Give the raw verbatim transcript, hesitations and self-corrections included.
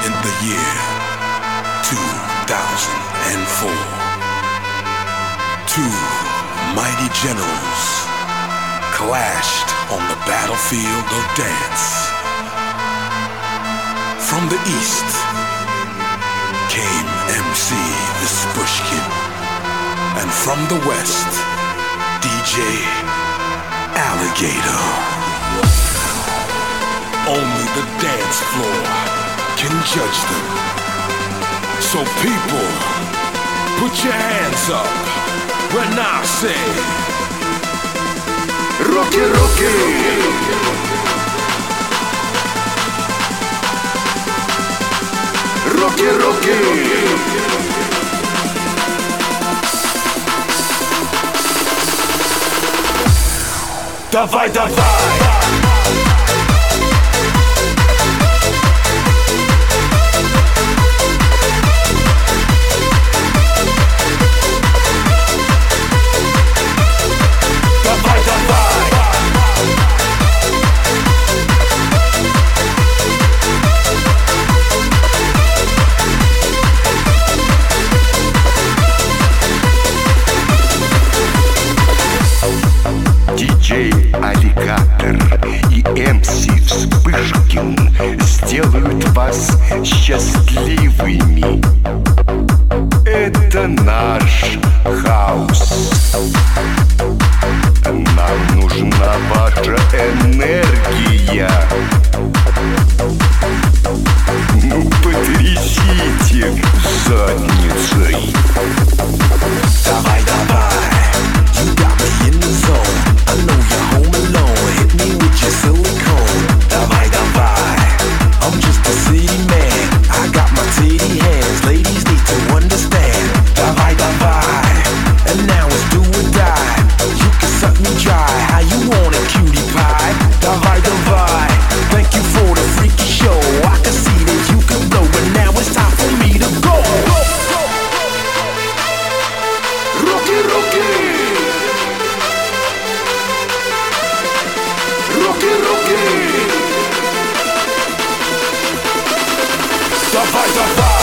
in the year two thousand four. Two mighty generals clashed on the battlefield of dance. From the east came M C the Spushkin, and from the west, D J Alligator. Only the dance floor can judge them. So people, put your hands up when I say Руки, руки! Руки, руки! Давай, давай! диджей Аллигатор и эм си Вспышкин сделают вас счастливыми. Это наш хаус. Нам нужна ваша энергия. Ну, потрясите задницей. Давай, давай, you got me in the zone. I know you're home alone. Hit me with your silicone. Давай, давай, I'm just a city man. I got my titty hands. Ladies need to understand. Давай, давай, and now it's do or die. You can suck me dry. How you want it, cutie pie? Давай, давай, thank you for the freaky show. I can see that you can blow, but now it's time for me to go. Руки, руки! Руки, руки! Давай, давай!